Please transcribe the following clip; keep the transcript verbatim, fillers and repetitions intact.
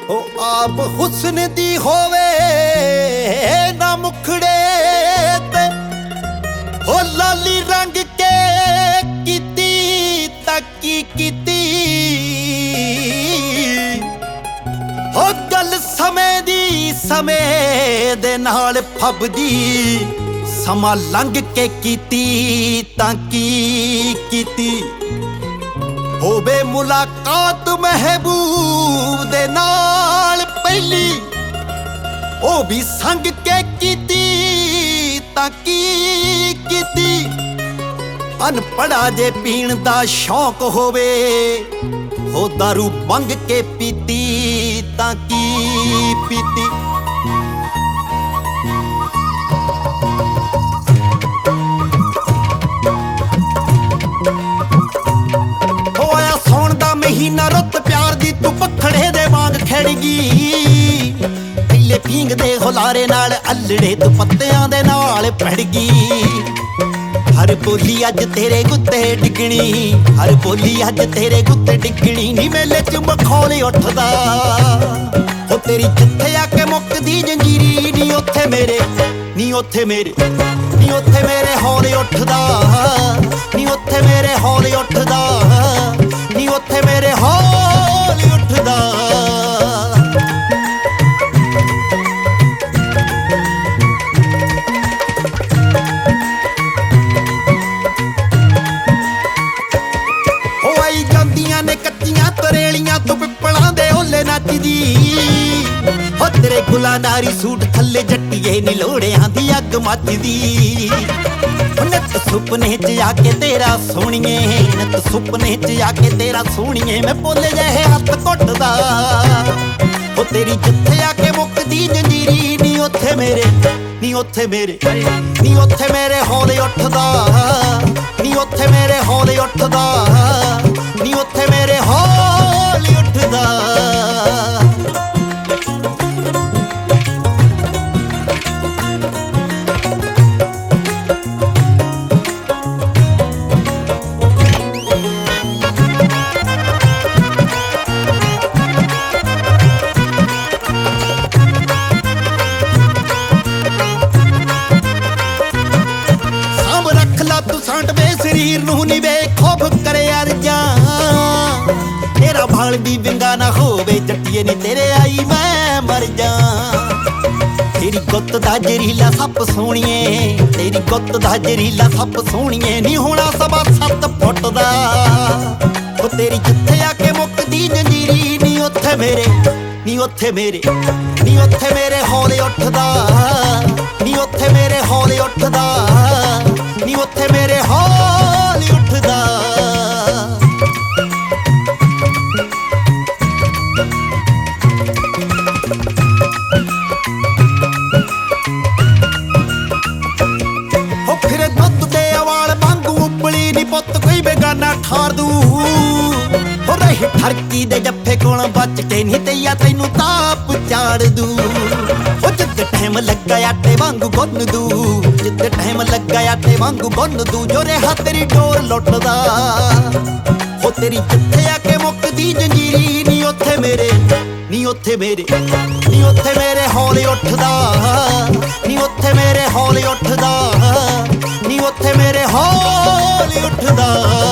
ओ आप हुस्न दी होवे ना मुखड़े ते ओ लाली रंग के कीती तकी कीती ओ गल समय दी समय दे नाल फबदी समा लंघ के कीती ताकी कीती होवे मुलाकात महबूब दे नाल पहली ओ भी संग के कीती ताकी कीती अनपढ़ा जे पीण दा शौक होवे ओ दारू मंग के पीती ताकी पीती महीना रुत प्यार दी तू पखड़े दे वांग खड़गी पीले पींग दे हुलारे नाल अल्लड़े तू पत्तियां दे नाल पड़गी हर बोली अज तेरे गुत्ते डिगणी हर बोली अज तेरे गुत्ते डिगणी नी मेले च मखौले उठदा हो तेरी जिथे आके मुकदी जंजीरी नी ओथे मेरे नी ओथे मेरे नी ओथे मेरे हौले उठदा नी ओथे मेरे हौले उठदा नी ओथे मेरे हौले उठदा हो आई जांदियां ने कच्चियां तरेलियां तू पिपलां दे ओले नचदी हो तेरे गुलानारी सूट थल्ले जट्टिए नी लोड़ियां दी अग मचदी नत सुपने च आके तेरा सोहणिए नत सुपने च आके तेरा सोहणिए मैं बोले जहे हथ घुटदा ओ तेरी जिथे आके मुकदी जंजीरी नी ओथे मेरे नी ओथे मेरे नी ओथे मेरे हौले उठदा नी ओथे मेरे हौले उठदा नी ओथे मेरे हौले उठदा तू सांडवे शरीर नू नी वे खौफ करे अर्जा तेरा भाल भी विंगा ना होवे जट्टिए नी तेरे आई मैं मर जा तेरी गुत्त दा जरीला सप सोहणिए तेरी गुत्त दा जरीला सप सोहणिए नी होना सवा सत्त फुट दा ओ तेरी जिथे आके मुकदी जंजीरी नी ओथे मेरे नी ओथे मेरे नी ओथे मेरे हौले उठदा नी ओथे मेरे हौले उठदा नी ओथे मेरे हौले उठदा हो फिर दुध दे अवाल वांगू उबली नी पुत कोई बेगाना ठार दू हो रही ठरकी दे जफ्फे कोल बच के नी तैया तैनू ताप चाड़ दू हो जिद्द टाइम लगा आटे वांगू गुन दू जिद्द टाइम लगा आटे वांगू गुन दू जो रेहा तेरी डोर लुटदा हो तेरी जिथे आके मुकदी जंजीरी नी ओथे मेरे नी ओथे मेरे नी ओथे मेरे हौले उठदा नी ओथे मेरे हौले उठदा नी ओथे मेरे हौले उठदा